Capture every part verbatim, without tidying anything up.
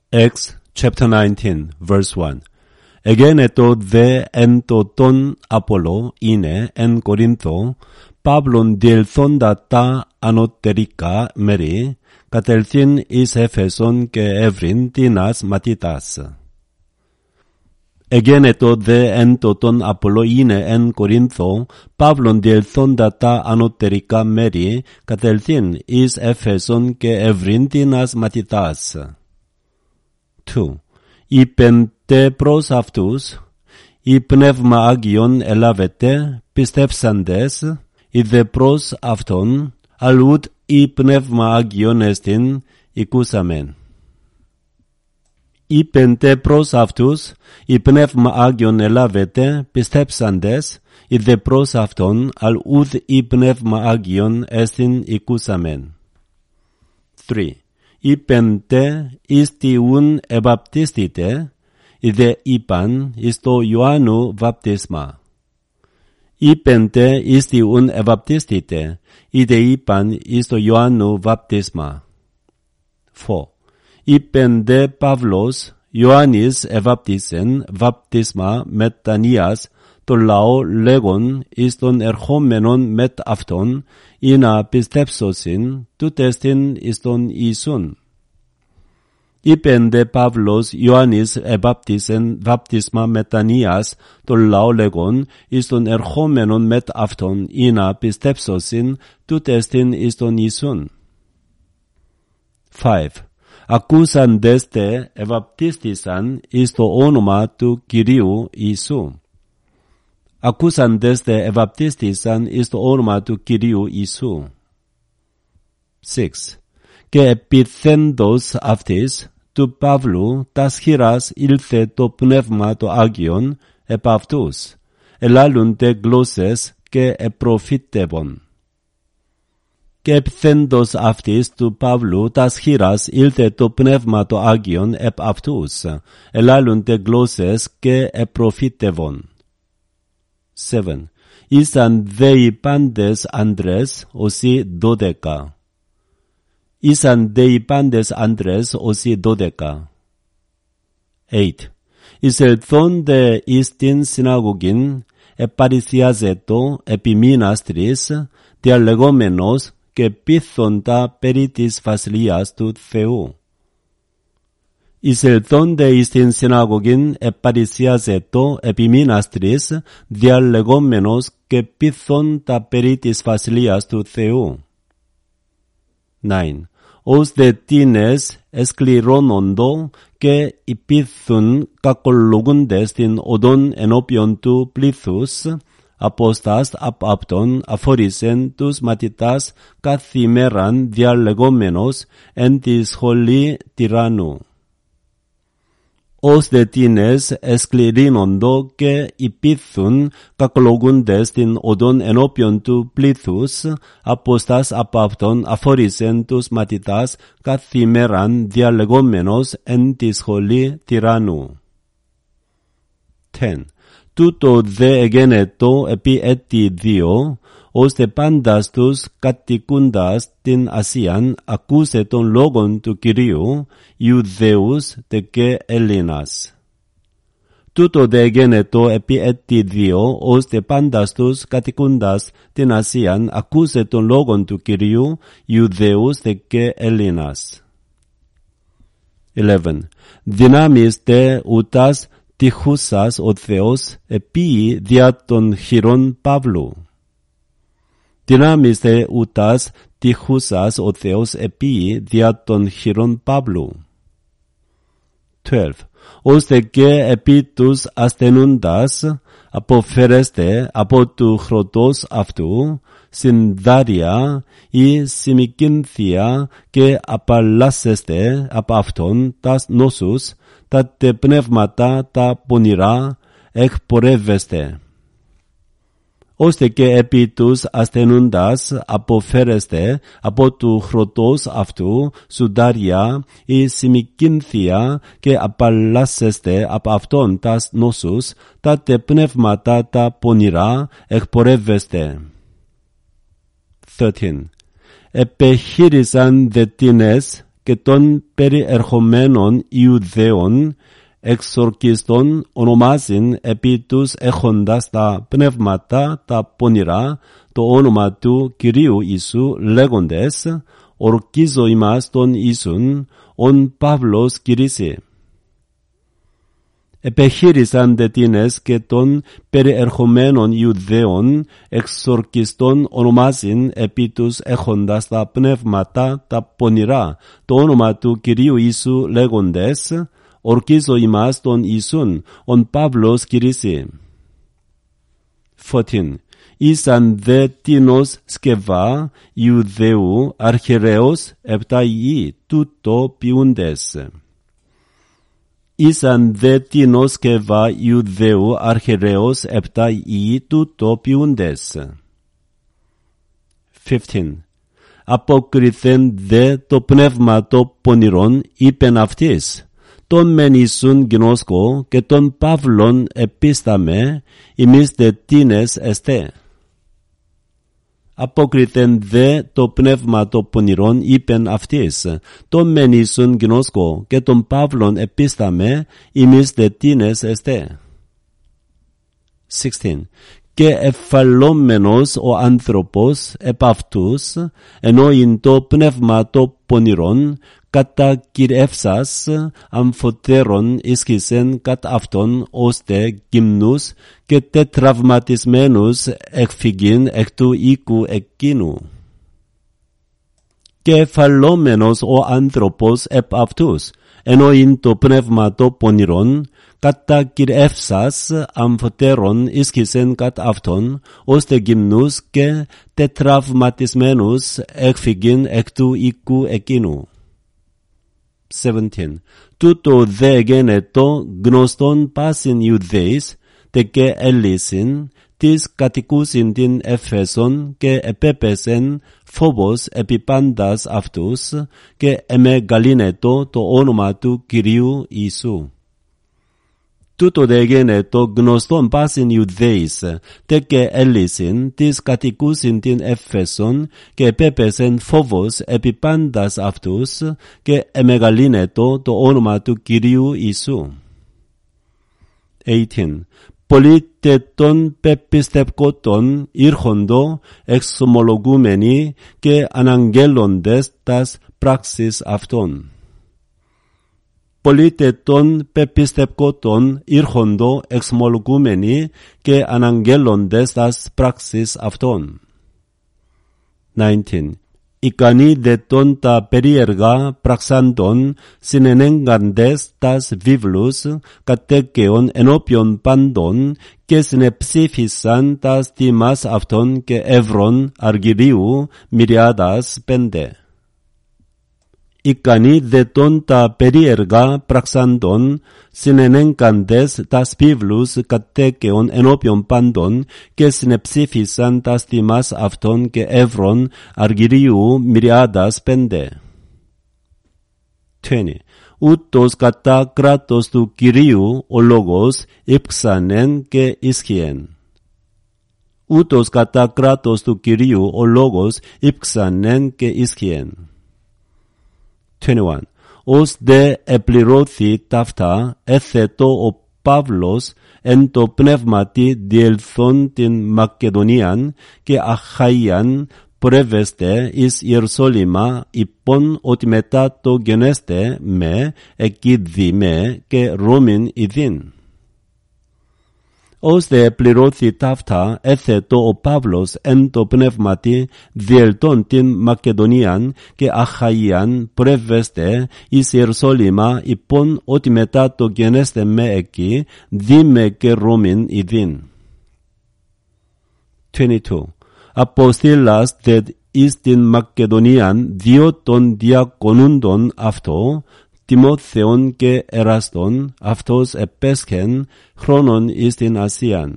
Acts chapter nineteen, verse one. Egene to δε εν το τον Απόλλω είναι εν Κορίνθω, Παύλον διελθόντα τα ανωτερικά μέρη, κατελθήν εις Έφεσον και εύρην τίνας μαθητάς. Εγένε το δε εν το τον Απόλλω είναι εν Κορίνθω, Παύλον διελθόντα τα ανωτερικά μέρη, κατελθήν εις Έφεσον και εύρην τίνας μαθητάς. two. Είπεν τε προς αυτούς, η πνεύμα Άγιον ελάβετε, πιστεύσαντες, η δε προς αυτόν, αλλούτ η πνεύμα Άγιον εστιν, οικούσαμεν. Είπεν τε προς αυτούς, η πνεύμα Άγιον ελάβετε, πιστεύσαντες, η δε προς αυτόν, αλλούτ η πνεύμα Άγιον εστιν, οικούσαμεν. three. Είπεν τε εις τιούν ευαπτίστητε, οι δε είπαν εις το Ιωάννου βαπτίσμα. Είπεν τε εις τιούν ευαπτίστητε, οι δε είπαν εις το Ιωάννου βαπτίσμα. four. Είπεν δε Παύλος, Ιωάννης ευαπτίσεν βαπτίσμα μετανοίας, το λαό λέγον εις τον ερχόμενον μετ αυτόν, ή να πιστέψωσιν τούτεστιν εις τον Ιησούν. Είπεν δε Παύλος, Ιωάννης ευαπτίσεν βαπτίσμα μετανοίας, το λαό λέγον εις τον ερχόμενον μετ αυτόν, ή να πιστέψωσιν τούτεστιν εις τον Ιησούν. five. Ακούσαντες τε ευαπτίστησαν εις το όνομα του Κυρίου Ιησού. Ακούσαντες τε ευαπτίστησαν εις το όνομα του Κυρίου Ιησού. six. Και επιθέντος αυτής του Παύλου τας χειράς ήλθε το πνεύμα το Άγιον επ' αυτούς, ελάλουν τε γλώσσες και επροφήτευον. Και επιθέντος αυτής του Παύλου τας χειράς ήλθε το πνεύμα το Άγιον επ' αυτούς, ελάλουν τε γλώσσες και επροφήτευον. seven. Ήσαν δε οι πάντες άντρες όσοι δώδεκα. Ήσαν δε οι πάντες άντρες όσοι δώδεκα. eight. Εισελθόν δε εις την συναγωγήν, επαρησιάζετο επί μήνας τρεις, διαλεγόμενος και πείθοντα περί της βασιλείας του Θεού. Εισελθόντε εις την συναγωγήν επαρησιάζετο επί μήνας τρεις, διαλεγόμενος και πείθοντα περί της βασιλείας του Θεού. nine. Ως δε τίνες εσκληρώνοντο και υπήθουν κακολογούντες την οδόν ενώπιον του πλήθους, απόστας απ' αυτόν αφορήσεν τους μαθητάς καθημέραν διαλεγόμενος εν τη σχολή τυράννου. Ως δε τίνες εσκληρύνοντο και υπήθουν κακολογούντες την οδόν ενώπιον του πλήθους, απόστας απ' αυτόν αφορήσεν τους μαθητάς καθημέραν διαλεγόμενος εν τη σχολή τυράννου. ten. Τούτο δε εγένετο επί έτη δύο, ώστε πάντας τους κατοικούντας την Ασίαν ακούσε τον λόγον του Κυρίου, Ιουδαίους τε και Έλληνας. Τούτο δε εγένετο επί έτη δύο, ώστε πάντας τους κατοικούντας την Ασίαν ακούσε τον λόγον του Κυρίου, Ιουδαίους τε και Έλληνας. eleven. Δυνάμεις τε ούτας τυχούσας ο Θεός επί δια των χειρών Παύλου. Δυνάμεις τε ούτας τυχούσας ο Θεός επί δια των χειρών Παύλου. twelve. Ώστε και επί τους ασθενούντας αποφέρεστε από του χροτός αυτού συνδάρια ή σημικίνθια και απαλλάσσεστε από αυτόν τας νόσους, τα τε πνεύματα τα πονηρά εκπορεύεστε. Ώστε και επί τους ασθενούντας αποφέρεστε από του χροτός αυτού σουδάρια ή σημικίνθια και απαλλάσσεστε από αυτόν τας νόσους, τα τε πνεύματα τα πονηρά εκπορεύεστε. thirteen. Επιχείρησαν δε τίνες και των περιερχομένων Ιουδαίων εξορκιστών ονομάζειν επί τους έχοντας τα πνεύματα τα πονηρά το όνομα του Κυρίου Ιησού λέγοντες, ορκίζω ημάς τον Ιησούν, ον Παύλος κηρύσσει. Επιχείρησαν δε τίνες και των περιερχομένων Ιουδαίων εξορκιστών ονομάζειν επί τους έχοντας τα πνεύματα τα πονηρά το όνομα του Κυρίου Ιησού λέγοντες, ορκίζω ημάς τον Ιησούν, ον Παύλος κηρύσσει. fourteen. Ήσαν δε τίνος σκευά Ιουδαίου αρχιερέως επτά ιοί τούτο ποιούντες. Ήσαν δε τίνος σκευά Ιουδαίου αρχιερέως επτά ιοί τούτο ποιούντες. fifteen. Αποκριθέν δε το πνεύμα το πονηρόν είπεν αυτής, τον μεν Ιησούν γινώσκω και τον Παύλον επίσταμε, ημείς δε τίνες εστέ. Αποκριθέν δε το πνεύμα το πονηρόν είπεν αυτής, τον μεν Ιησούν γινώσκω και τον Παύλον επίσταμε, ημείς δε τίνες εστέ. sixteen. Και εφαλόμενος ο άνθρωπος επ' αυτούς, ενώ ειν το πνεύμα το πονηρόν, κατά κυριεύσας αμφωτέρων ίσχυσεν κατ' αυτόν, ώστε γυμνούς και τετραυματισμένους εκφυγήν εκ του οίκου εκείνου. Και εφαλόμενος ο άνθρωπος επ' αυτούς, ενώ ειν το πνεύμα το πονηρόν, κατά κυριεύσας αμφωτέρων ίσχυσεν κατ' αυτόν, ώστε γυμνούς και τετραυματισμένους εκφυγήν εκ του οίκου εκείνου. seventeen. Τούτο δε γένετο γνωστόν πάσιν Ιουδαίης, τε και έλυσιν, της κατοικούσιν την Εφέσον και επέπεσεν φόβος επί πάντας αυτούς και εμεγαλύνετο το όνομα του Κυρίου Ιησού. Τούτο δε γένετο γνωστόν πάσιν Ιουδαίης, τε και έλυσιν, της κατοικούσιν την Εφέσον και επέπεσεν φόβος επί πάντας αυτούς και εμεγαλύνετο το όνομα του Κυρίου Ιησού. eighteen. Πολλοί τε των πεπιστευκότων ήρχοντο εξομολογούμενοι και αναγγέλλοντες τας πράξεις αυτών. Πολλοί τε των πεπιστευκότων ήρχοντο εξομολογούμενοι και αναγγέλλοντες τας πράξεις αυτών. nineteen. Ικανοί δε των τα περίεργα πραξάντων συνενέγκαντες τας βίβλους κατέκαιον ενώπιον πάντων και συνεψήφισαν τας τιμάς αυτών και εύρων αργυρίου μυριάδας πέντε. Ικανοί δε των τα περίεργα πραξάντων συνενέγκαντες τας βίβλους κατέκαιον ενώπιον πάντων και συνεψήφισαν τας τιμάς αυτών και εύρων αργυρίου μυριάδας πέντε. twenty. Ούτως κατά κράτος του Κυρίου ο λόγος ύψανεν και ίσχυεν. Ούτως κατά κράτος του Κυρίου ο λόγος ύψανεν και ίσχυεν. twenty-one. Ως δε επληρώθη ταύτα, έθετο ο Παύλος εν το πνεύματι διελθόν την Μακεδονίαν και Αχαΐαν πορεύεστε εις Ιερουσαλήμα, υπόν ότι μετά το γενέστε με, εκεί δι με και Ρώμην ειδήν. Ως δε πληρώθη ταύτα, έθετο ο Παύλος εν το πνεύματι διελτών την Μακεδονίαν και Αχαΐαν πορεύεστε εις Ιερουσαλήμα, υπόν ότι μετά το γενέστε με εκεί, δι με και Ρώμην ειδήν. twenty-two. Αποστήλας δε εις την Μακεδονίαν δύο των διακονούντων αυτό, Τιμόθεον και Εράστον, αυτός επέσχεν χρόνων εις την Ασίαν.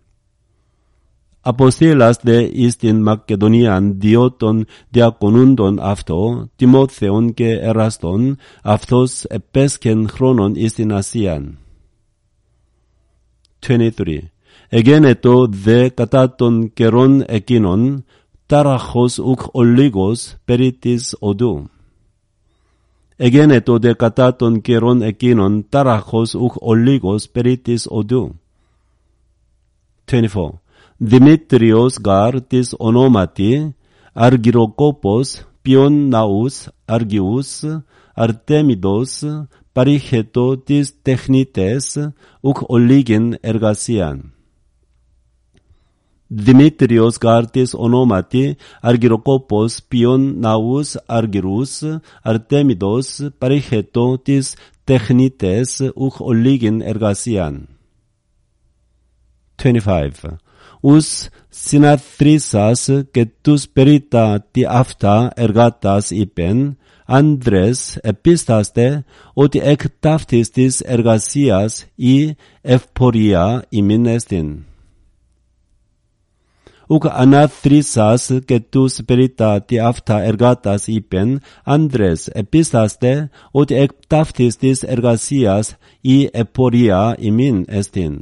Αποστήλας δε εις την Μακεδονίαν δύο των διακονούντων αυτό, Τιμόθεον και Εράστον, αυτός επέσχεν χρόνων εις την Ασίαν. twenty-three. Εγένετο δε κατά των καιρών εκείνων, τάραχος ουκ ολίγος περί της οδού. εγένε τότε κατά των καιρών εκείνων τάραχος ουχ ολίγος περί της οδού. είκοσι τέσσερα. Δημήτριος γάρ της ονόματι, Αργυροκόπος, ποιον ναούς, Αργιούς, Αρτέμιδος, παρήχετο της τεχνίτες, ουκ ολίγην εργασίαν. Δημήτριος γάρ της ονόματι, Αργυροκόπος, ποιον ναούς, Αργυρούς, Αρτέμιδος, παρήχετο της τεχνίτες, ουκ ολίγην εργασίαν. είκοσι πέντε. Ους συναθρίσας και τους περίτα τι αυτά εργάτας είπεν, Ανδρές επίσταστε ότι εκ ταύτης της εργασίας η ευπορία ημίν εστιν. Ουκ αναθρίσας και τους περίτα τι αυτά εργάτας είπεν, Ανδρές επίσταστε ότι εκ ταύτης της εργασίας η ευπορία ημίν εστιν.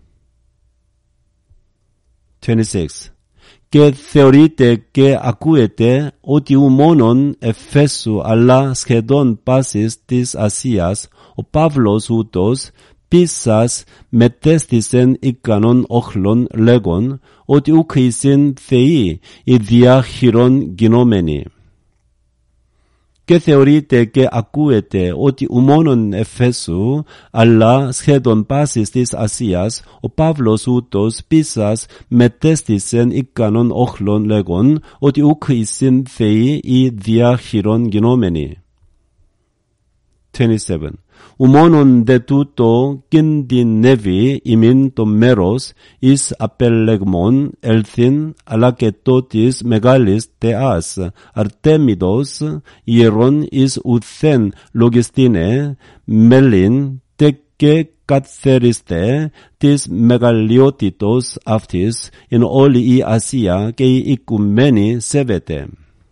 είκοσι έξι. Και θεωρείτε και ακούετε ότι ου μόνον Εφέσου αλλά σχεδόν πάσης της Ασίας ο Παύλος ούτως πίσας μετέστησεν ικανόν όχλων λέγον ότι ουκ εισιν θεοί οι διάχειρον γινόμενοι. Και θεωρείτε και ακούετε ότι ου μόνον Εφέσου, αλλά σχεδόν πάσης της Ασίας, ο Παύλος ούτως πίσας μετέστησεν ικανόν όχλων λέγον, ότι ουκ εισιν θεοί οι διάχειρον γινόμενοι. είκοσι επτά. Ου μόνον δε τούτο κινδυνεύει ημίν το μέρος εις απελεγμόν ελθύν, αλλά και το της μεγάλης θεάς Αρτέμιδος ιερών εις ουθέν λογιστήνε μέλην τε και καθαριστε της μεγαλειότητος αυτής εν όλη η Ασία και η οικουμένη σέβεται.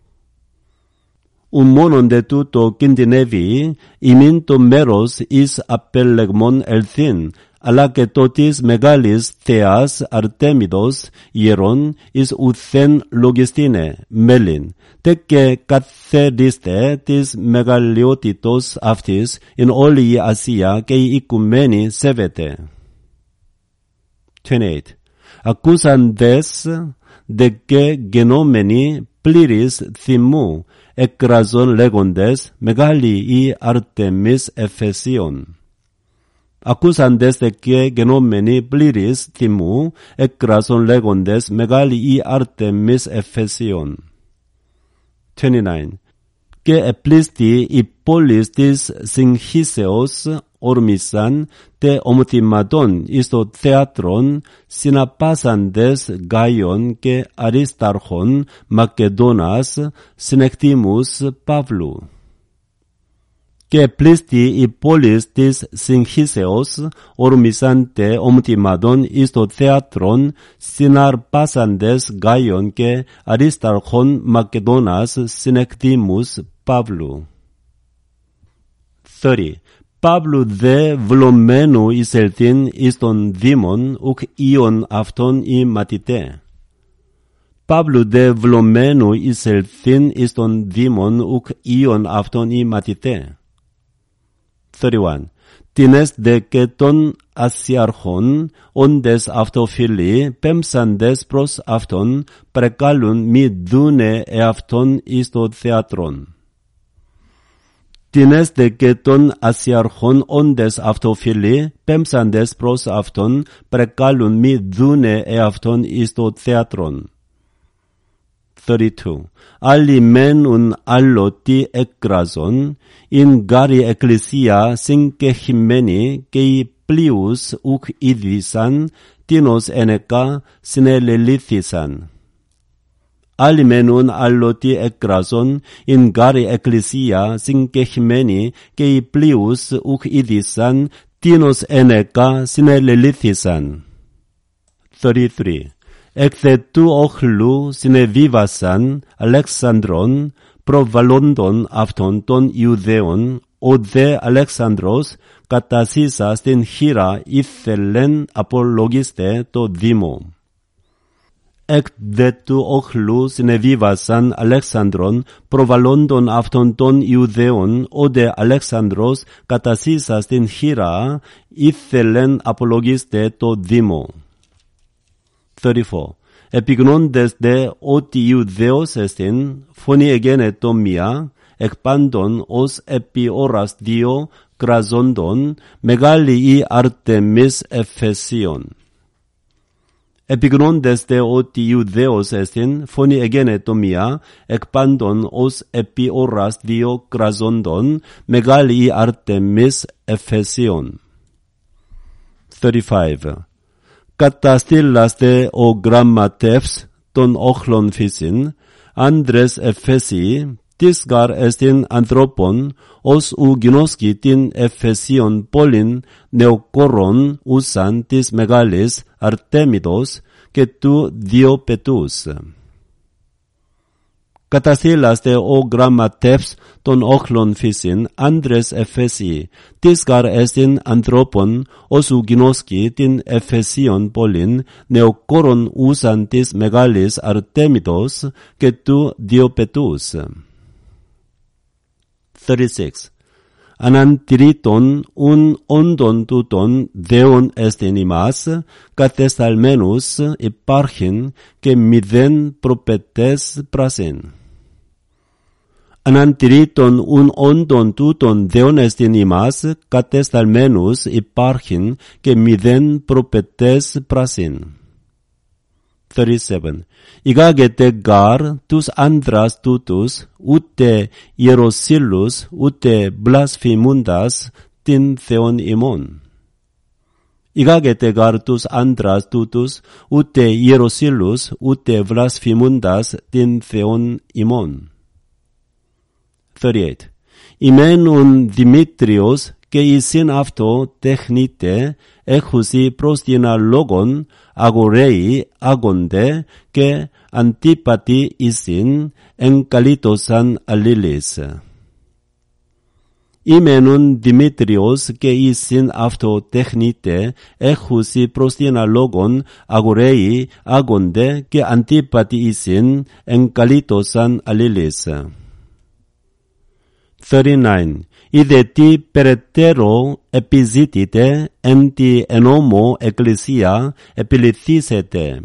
Ου μόνον δε τούτο κινδυνεύει ημίν το μέρος εις απελεγμόν ελθύν, αλλά και το της μεγάλης θεάς Αρτέμιδος ιερών εις ουθέν λογιστήνε μέλην, τε και καθαρίστε της μεγαλειότητος αυτής εν όλη η Ασία και η οικουμένη σέβεται. είκοσι οκτώ. Ακούσαντες δε και γενόμενοι πλήρης θυμού, εκραζών λέγοντες μεγάλη η Αρτεμής Εφεσίων. Ακούσαντες δε και γενόμενοι πλήρης θυμού, εκραζών λέγοντες μεγάλη η Αρτεμής Εφεσίων. είκοσι εννέα. Και επλήστη η πόλης της συγχύσεως ορμήσαν τε ομοθυμάτων εις το θέατρον συναπάσαντες Γάιον και Αριστάρχων Μακεδόνας συνεκτήμους Παύλου. Και επλήστη η πόλης της συγχύσεως ορμήσαν τε ομοθυμάτων εις το θέατρον συναρπάσαντες Γάιον και Αριστάρχων Μακεδόνας συνεκτήμους Παύλου. τριάντα. Παύλου δε βλομμένου εισελθύν εις τον δήμον ουκ ιον αυτόν η μαθητέ. Παύλου δε βλομμένου εισελθύν εις τον δήμον ουκ ιον αυτόν η μαθητέ. τριάντα ένα. Τινες δε και των ασιάρχων, όντες αυτοφιλοί, πέμψαντες προς αυτόν, πρεκάλουν μη δούνε εαυτόν εις το θέατρον. Τινες δε και των ασιάρχων, όντες αυτοφιλοί, πέμψαντες προς αυτόν, πρεκάλουν μη δούνε εαυτόν εις το θέατρον. τριάντα δύο. Άλλοι μένουν άλλο τι εκράζον, ειν γάρη εκκλησία συγκεχημένη και οι πλείους ουκ είδησαν, τίνος ενεκά συνελελήθησαν. Άλλοι μένουν άλλο τι εκράζον, ειν γάρη εκκλησία συγκεχημένη και οι πλείους ουκ είδησαν, τίνος ενεκά συνελελήθησαν. τριάντα τρία. Εκ δε του όχλου συνεβίβασαν Αλεξανδρών προβαλλόντων αυτών των Ιουδαίων, ο δε Αλεξανδρός κατασύσα στην χείρα ήθελεν απολογίστε το Δήμο. εκ δε του όχλου συνεβίβασαν Αλέξανδρον προβαλλόντων αυτών των Ιουδαίων, όδε Αλέξανδρος κατασύσας την χείρα ήθελεν απολογίστε το Δήμο. τριάντα τέσσερα. Επιγνώντες δε ότι Ιουδαίος εστιν, φωνή εγένετο μία, εκ πάντων ως επί ώρας δύο κραζόντων, μεγάλη η Αρτεμίς Εφεσίων. Επιγνώντες δε ότι Ιουδαίος εστιν, φωνή εγένετο μία, εκ πάντων ως επί ώρας δύο κραζόντων, μεγάλη η Αρτεμίς Εφεσίων. τριάντα πέντε. Καταστήλαστε ο γραμματεύς των όχλων φύσιν, άντρες Εφέσιοι, της γαρ εστιν ανθρώπων, ως ου γινώσκει την Εφεσίων πόλην νεοκόρων ούσαν της μεγάλης Αρτέμιδος και του Διοπετούς. Καταστήλαστε ο γραμματεύς των όχλων φύσιν, άντρες Εφέσιοι, της γαρ εστιν ανθρώπων, ως ου γινώσκει την Εφεσίων πόλην νεοκόρων ούσαν της μεγάλης Αρτέμιδος και του Διοπετούς. τριάντα έξι. Αναντηρήτων ουν όντων τούτων δεόν εστιν ημάς, κατεσταλμένους υπάρχειν και μηδέν προπετές πράσιν. Αναντηρήτων ουν όντων τούτων δεόν εστιν ημάς, κατεσταλμένους υπάρχειν και μηδέν προπετές πράσιν. τριάντα επτά. Ηγάγεται γάρ τους άντρας τούτους, ούτε ιεροσύλλους, ούτε βλασφημούντας την Θεόν ημών. Ηγάγεται γάρ τους άντρας τούτους, ούτε ιεροσύλλους, ούτε βλασφημούντας την Θεόν ημών. τριάντα οκτώ.Ημένουν Δημήτριος και εισήν αυτό τεχνίτε, έχουσι προς την λόγον, αγορέοι άγονται και αντίπατοι εισήν, εγκαλύτωσαν αλλήλεις.Ημένουν Δημήτριος και εισήν αυτό τεχνίτε, έχουσι προς την λόγον, αγορέοι άγονται και αντίπατοι εισήν, εγκαλύτωσαν αλλήλεις. τριάντα εννιά. Είδε τι περαιτέρω επιζήτητε εν τη ενόμο εκκλησία επιληθήσετε.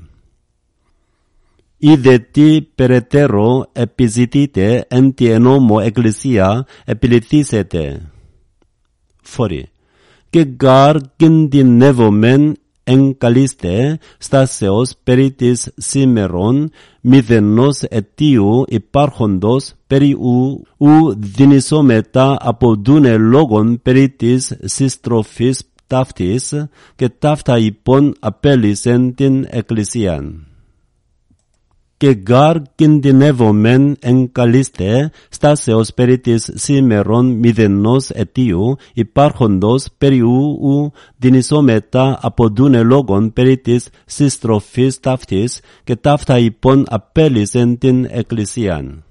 Είδε τι περαιτέρω επιζητείτε εν τη ενόμο εκκλησία επιληθήσετε. Φορή. Και γαρ κινδυνεύομεν εγκαλείστε στάσεως περί της σήμερον μηδενός αιτίου υπάρχοντος περί ου, ου δυνησόμετα από δούνε λόγων περί της συστροφής ταύτης και ταύτα υπόν απέλυσεν την εκκλησίαν. Και γαρ κινδυνεύομεν εγκαλείστε στάσεως περί της σήμερον μηδενός αιτίου υπάρχοντος περί ου, ου δυνησόμετα από δούνε λόγων περί της συστροφής ταύτης και ταύτα υπόν απέλυσεν την εκκλησίαν.